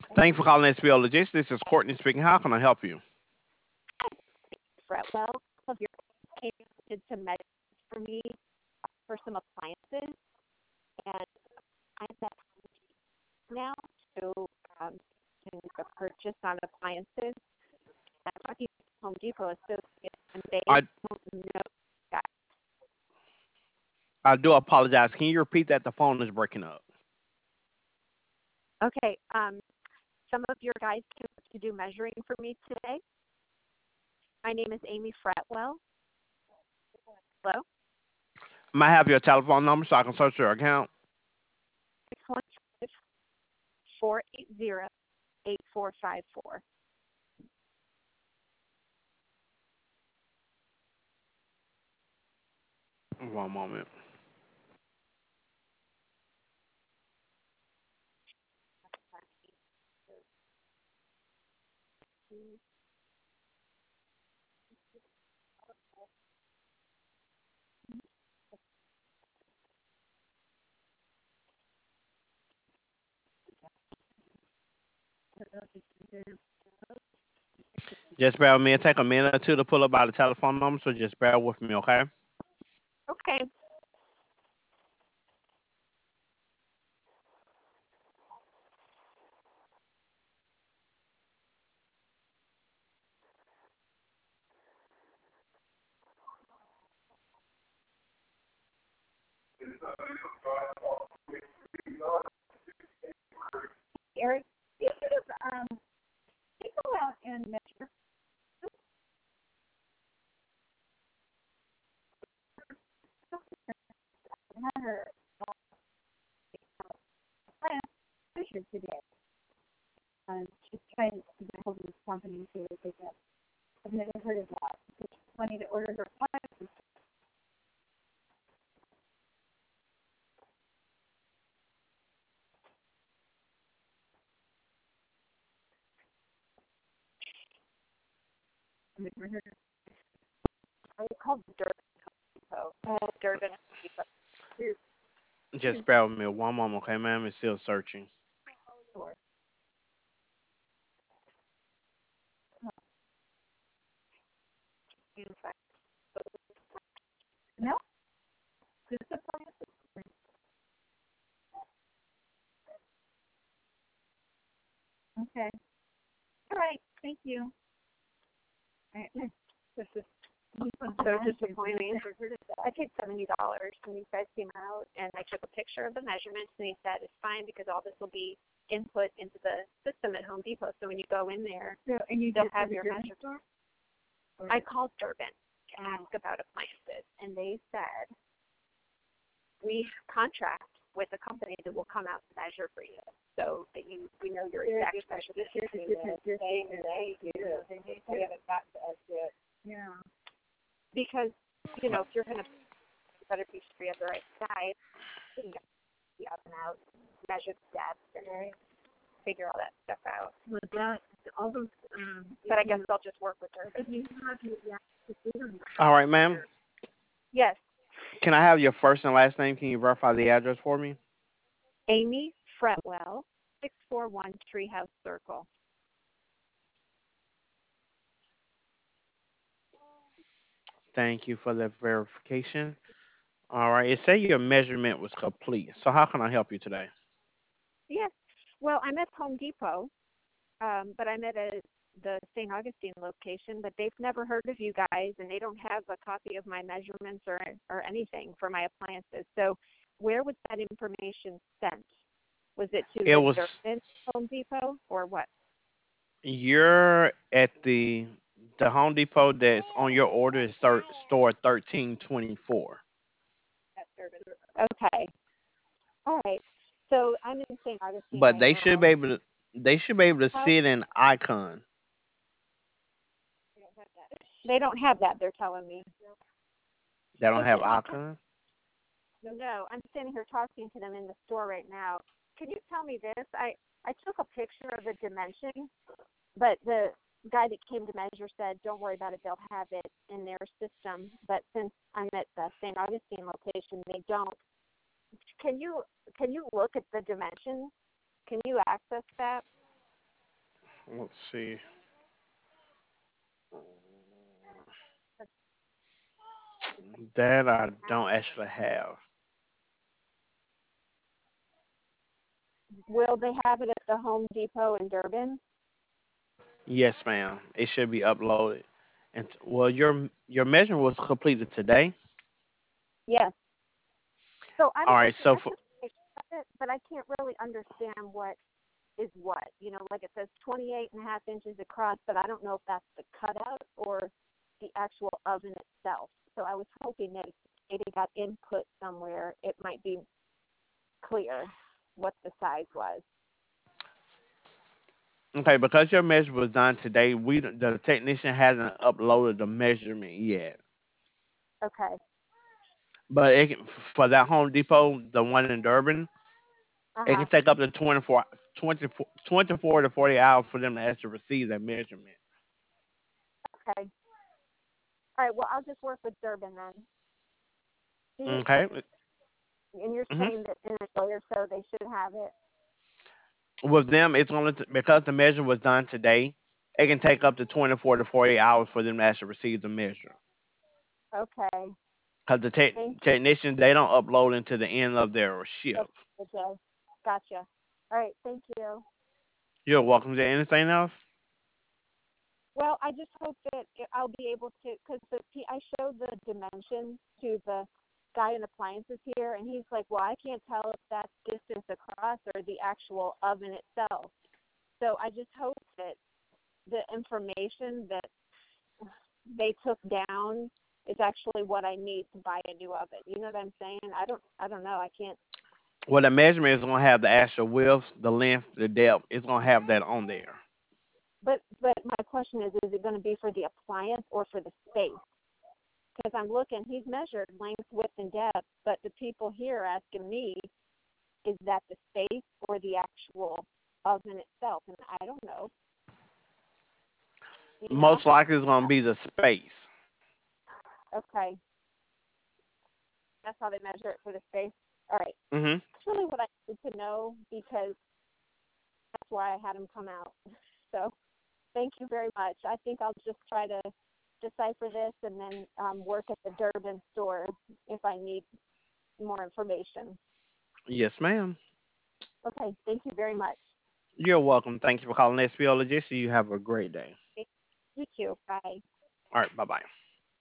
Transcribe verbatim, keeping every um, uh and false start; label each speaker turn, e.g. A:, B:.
A: Thank you for calling S B L Logistics. This is Courtney speaking. How can I help you?
B: Fretwell of your came did some measurements for me for some appliances, and I'm at now to um, to make a purchase on appliances. I'm talking to Home Depot associates, and they
A: I
B: don't know that.
A: I do apologize. Can you repeat that? The phone is breaking up.
B: Okay, um, some of your guys came to do measuring for me today. My name is Amy Fretwell. Hello,
A: May I have your telephone number so I can search your account?
B: six one five four eight zero eight four five four.
A: One moment. Just bear with me. It'll take a minute or two to pull up by the telephone number, so just bear with me, okay?
B: Okay. Eric, if um, they go out and measure her plant measure today. Um, she's trying to get hold of this company to take that. I've never heard of that. It's funny to order her plants. I've never heard of it. It's called Durban Depot. Oh, Durban Depot. Here's
A: Just bear with me one moment, okay, ma'am? It's still searching.
B: the store. No? This is a plant. Okay. All right. Thank you. All right. This is so disappointing. I paid seventy dollars and these guys came out and I took a picture of the measurements and he said it's fine because all this will be input into the system at Home Depot. So when you go in there, so, and you they'll have your measurements. I called Durbin to ask about appliances and they said we contract with a company that will come out and measure for you so that you we know your exact measurement. They do. They haven't got to us yet. Yeah. Because, you know, if you're going to better be sure you have the right size, you can get the up and out, measure the depth, and right. Figure all that stuff out. Well, that, all those, um, but I guess they'll just work with her. If you have your, yeah,
A: All right, ma'am.
B: yes,
A: Can I have your first and last name? Can you verify the address for me?
B: Amy Fretwell, six four one Treehouse Circle.
A: Thank you for that verification. All right. It said your measurement was complete. So how can I help you today?
B: Yes. Well, I'm at Home Depot, um, but I'm at a the Saint Augustine location, but they've never heard of you guys, and they don't have a copy of my measurements or or anything for my appliances. So, where was that information sent? Was it to
A: It
B: the
A: was
B: Durban Home Depot or what?
A: you're at the the Home Depot that's on your order is thir- store thirteen twenty-four.
B: At Durban. Okay. All right. So I'm in Saint Augustine
A: But
B: right
A: they should
B: now.
A: be able to they should be able to
B: How?
A: see it in icon.
B: They don't have that. They're telling me.
A: They don't have
B: Okay.
A: icon.
B: No, no, I'm standing here talking to them in the store right now. Can you tell me this? I I took a picture of the dimension, but the guy that came to measure said, "Don't worry about it. They'll have it in their system." But since I'm at the Saint Augustine location, they don't. Can you can you look at the dimensions? Can you access that?
A: Let's see. That I don't actually have.
B: Will they have it at the Home Depot in Durban?
A: Yes, ma'am. It should be uploaded. And well, your your measurement was completed today.
B: Yes. So I'm
A: All right.
B: looking.
A: So
B: I
A: for
B: can look at it, but I can't really understand what is what. You know, like it says twenty-eight and a half inches across, but I don't know if that's the cutout or the actual oven itself. So I was hoping that if it got input somewhere, it might be clear what the size was.
A: okay, because your measurement was done today, we don't- the technician hasn't uploaded the measurement yet.
B: Okay.
A: But it can, for that Home Depot, the one in Durban,
B: Uh
A: it
B: huh.
A: can take up to twenty-four, twenty-four, twenty-four to forty hours for them to actually receive that measurement.
B: Okay. All right. Well, I'll just work with Durban then. Do you,
A: Okay.
B: and you're
A: hmm
B: saying that in a day or so they should have it.
A: With them, it's only t- because the measure was done today. It can take up to twenty-four to forty hours for them to actually receive the measure.
B: Okay.
A: Because the tech
B: Thank
A: technicians, they don't upload until the end of their
B: you.
A: shift.
B: Okay. Gotcha. All right. Thank you.
A: You're welcome. Is there anything else?
B: Well, I just hope that it- I'll be able to, because the P- I showed the dimensions to the guy in appliances here, and he's like, "Well, I can't tell if that's distance across or the actual oven itself." So I just hope that the information that they took down is actually what I need to buy a new oven. You know what I'm saying? I don't, I don't know. I can't.
A: Well, the measurement is going to have the actual width, the length, the depth. It's going to have that on there.
B: But, but my question is, is it going to be for the appliance or for the space? Because I'm looking, he's measured length, width, and depth, but the people here are asking me, is that the space or the actual oven itself? And I don't know, you know?
A: Most likely, it's going to be the space.
B: Okay, that's how they measure it for the space. All right,
A: hmm
B: that's really what I need to know because that's why I had him come out. So thank you very much. I think I'll just try to decipher this and then um, work at the Durban store if I need more information.
A: Yes, ma'am.
B: Okay, thank you very much.
A: You're welcome. Thank you for calling S P O Logistics. You have a great day.
B: You too. Bye.
A: All right. Bye bye.